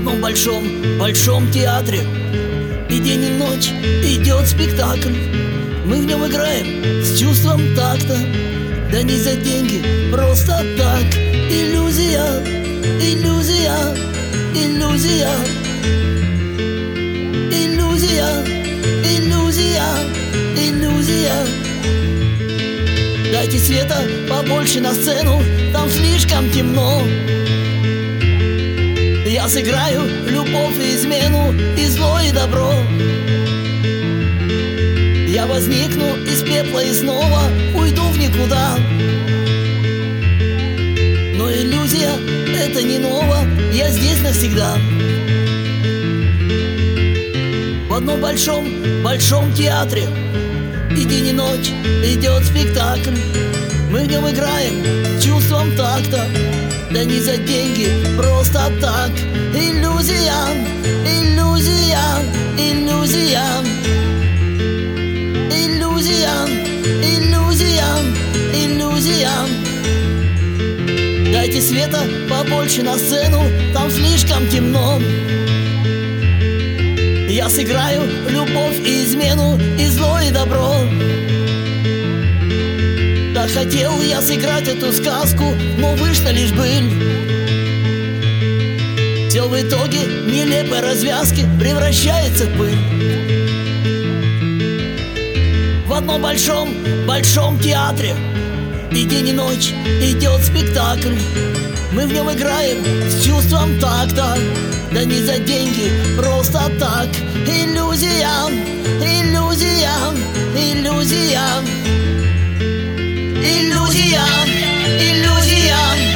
одном большом театре и день и ночь идет спектакль. Мы в нем играем с чувством такта, да не за деньги, просто так. Иллюзия, иллюзия, иллюзия, иллюзия, иллюзия, иллюзия. Дайте света побольше на сцену, там слишком темно. Я сыграю любовь и измену, и зло, и добро. Я возникну из пепла и снова уйду в никуда. Но иллюзия — это не ново, я здесь навсегда. В одном большом театре и день и ночь идет спектакль. Мы в нем играем с чувством такта, да не за деньги, просто так. Иллюзия, иллюзия, иллюзия, иллюзия, иллюзия, иллюзия. Дайте света побольше на сцену, там слишком темно. Я сыграю любовь и измену, и зло, и добро. Так хотел я сыграть эту сказку, но вышла лишь быль. Все в итоге нелепой развязки превращается в пыль. В одном большом театре и день и ночь идет спектакль. Мы в нем играем с чувством такта, да не за деньги, просто так. Иллюзия, иллюзия, иллюзия, иллюзия, иллюзия.